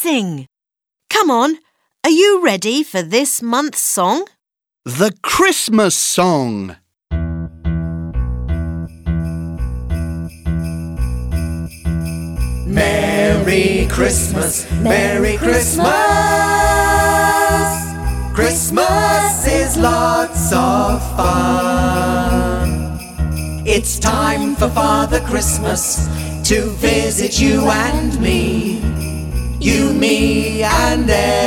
sing. Come on, are you ready for this month's song? The Christmas song. Merry Christmas, Merry Christmas. Christmas is lots of fun. It's time for Father Christmas to visit you and me. You, me, and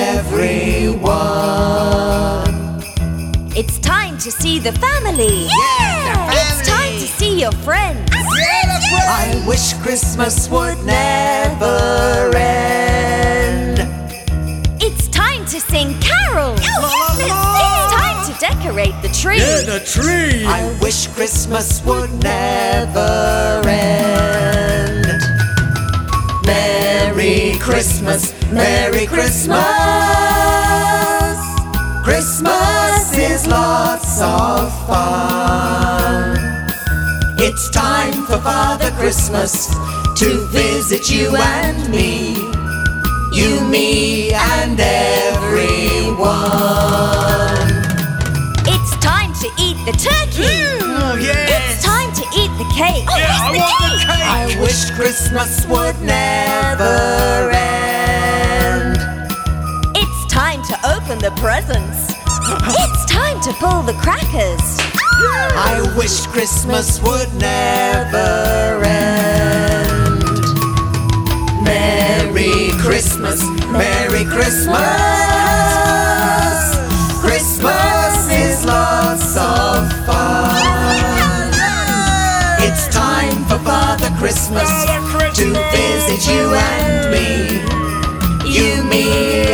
everyone. It's time to see the family. Yeah! It's time to see your friends. I wish Christmas would never end. It's time to sing carols. It's time to decorate the tree. Yeah, the tree! I wish Christmas would never end. Merry Christmas, Merry Christmas. Christmas is lots of fun. It's time for Father Christmas to visit you and me. You, me, and everyone. It's time to eat the turkey. Oh, yes! It's time to eat the cake. Yeah, I want the cake! I wish Christmas would never end. It's time to open the presents. It's time to pull the crackers. I wish Christmas would never end. Merry Christmas, Merry Christmas. Christmas is lots of fun. It's time for Father Christmas to visit you and me. You, me,